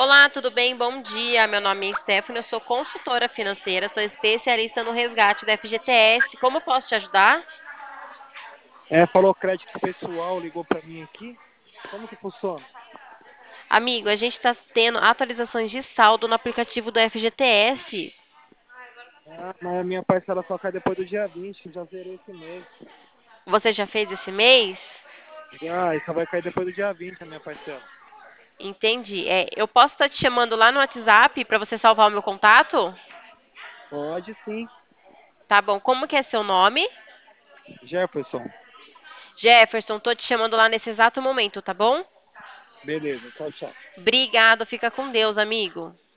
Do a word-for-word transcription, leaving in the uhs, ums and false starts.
Olá, tudo bem? Bom dia. Meu nome é Stephanie, eu sou consultora financeira, sou especialista no resgate da F G T S. Como posso te ajudar? É, falou crédito pessoal, ligou para mim aqui. Como que funciona? Amigo, a gente está tendo atualizações de saldo no aplicativo do F G T S. Ah, mas a minha parcela só cai depois do dia vinte, já zerei esse mês. Você já fez esse mês? Ah, e só vai cair depois do dia vinte a minha parcela. Entendi. É, eu posso estar te chamando lá no WhatsApp para você salvar o meu contato? Pode sim, Tá bom. Como que é seu nome? Jefferson. Jefferson, tô te chamando lá nesse exato momento, tá bom? Beleza, tchau, tchau. Obrigado, fica com Deus, amigo.